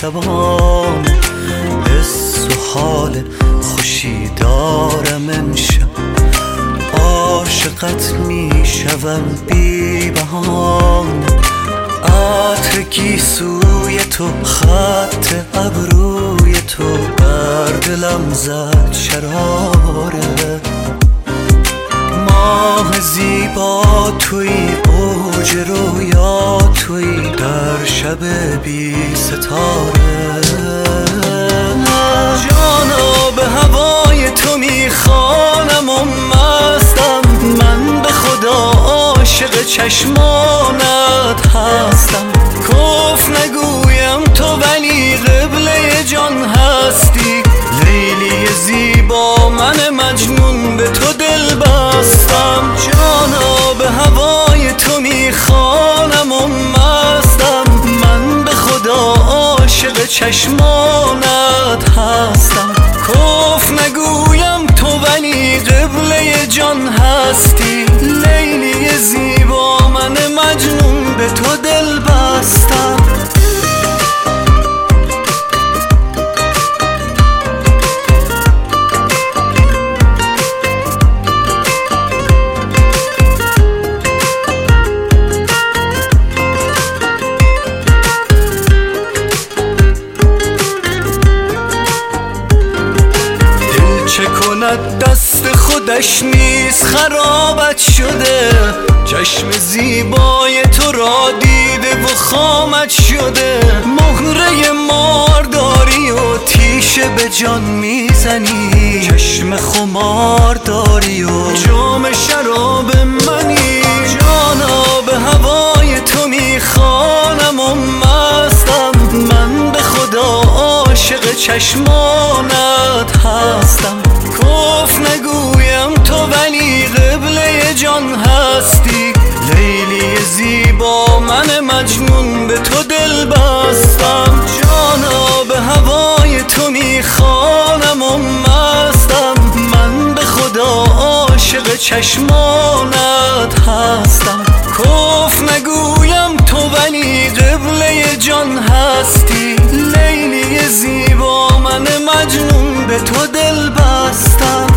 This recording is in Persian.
شبان، حس و حال خوشی دارم امشب. عاشقت میشوم بی بهانه، عطر گیسوی تو، خط ابروی تو بر دلم زد شراره. ماه زیبا توی، اوج رویا توی، در شب بی ستاره. جانا به هوای تو میخوانم و مستم، من به خدا عاشق چشمانت هستم. کف نگویم تو ولی قبله جان هستی، لیلی زیبا من مجنون به تو دل بستم. جانا به هوای تو میخوانم و مستم، من به خدا عاشق چشمانت هستم. کف نگویم تو ولی قبله جان هستی، لیلی زیبا من مجنون به تو دل بستم. چه کند دست خودش نیست خرابت شده، چشم زیبای تو را دیده و خامت شده. مهره مارداری و تیشه به جان میزنی، چشم خمار داری و جام شراب منی. جانا به هوای تو میخوانم و مستم، من به خدا عاشق چشمانت هستم. کف نگویم تو ولی قبله جان هستی، لیلی زیبا من مجنون به تو دل بستم. جانا به هوای تو میخوانم و مستم، من به خدا عاشق چشمانت هستم. کف نگویم تو ولی قبله جان هستی، لیلی زیبا من مجنون به تو دل بستم.